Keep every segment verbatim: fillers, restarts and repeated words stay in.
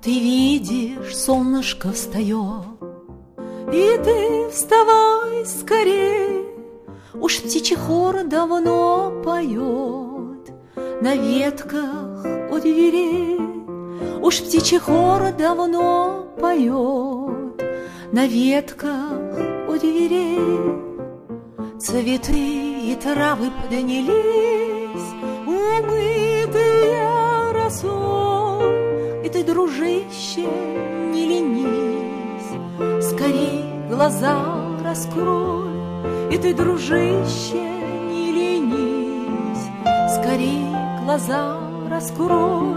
Ты видишь, солнышко встает, и ты вставай скорей. Уж птичий хор давно поет на ветках у дверей. Уж птичий хор давно поет на ветках у дверей. Цветы и травы поднялись, умытые росой. И ты, дружище, не ленись, скорей глаза раскрой. И ты, дружище, не ленись, скорей глаза раскрой.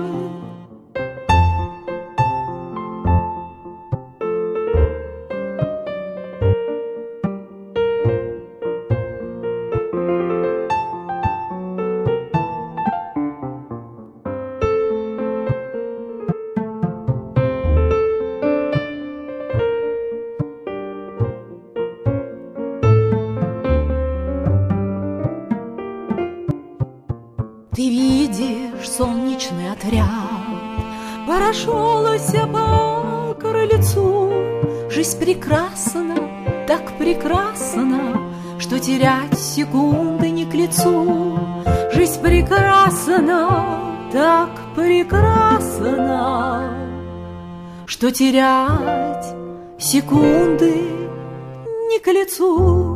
Ты видишь, солнечный отряд прошелся по крыльцу. Жизнь прекрасна, так прекрасна, что терять секунды не к лицу. Жизнь прекрасна, так прекрасна, что терять секунды не к лицу.